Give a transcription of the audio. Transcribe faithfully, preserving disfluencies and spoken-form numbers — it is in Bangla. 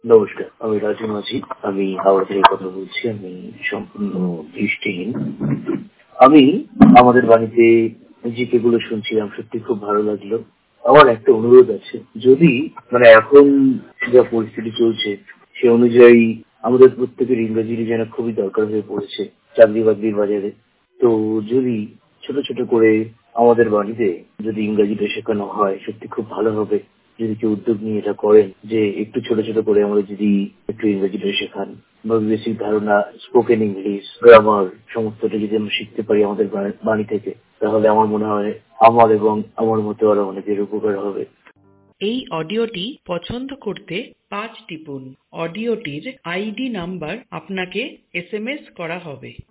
নমস্কার, আমি রাজু মাঝি। আমি হাওড়া থেকে কথা বলছি। আমি সম্পূর্ণ দৃষ্টিহীন। আমি আমাদের বাড়িতে জিকে গুলো শুনছিলাম, সত্যি খুব ভালো লাগলো। আমার একটা অনুরোধ আছে, যদি মানে এখন যা পরিস্থিতি চলছে সে অনুযায়ী আমাদের প্রত্যেকের ইংরেজির যেন খুবই দরকার হয়ে পড়েছে চাকরি বাকরির বাজারে। তো যদি ছোট ছোট করে আমাদের বাড়িতে যদি ইংরেজিটা শেখানো হয় সত্যি খুব ভালো হবে। যদি কেউ উদ্যোগ নিয়ে এটা করেন যে একটু ছোট ছোট করে আমরা যদি একটু ইংরেজিটা শেখান বা বেসিক ধারণা, স্পোকেন ইংলিশ, গ্রামার সমস্তটা যদি আমরা শিখতে পারি আমাদের বা- বাড়ি থেকে, তাহলে আমার মনে হয় আমার এবং আমার মতো আরো অনেকের উপকার হবে। এই অডিওটি পছন্দ করতে পাঁচ টিপুন। অডিওটির আইডি নাম্বার আপনাকে এস এম এস করা হবে।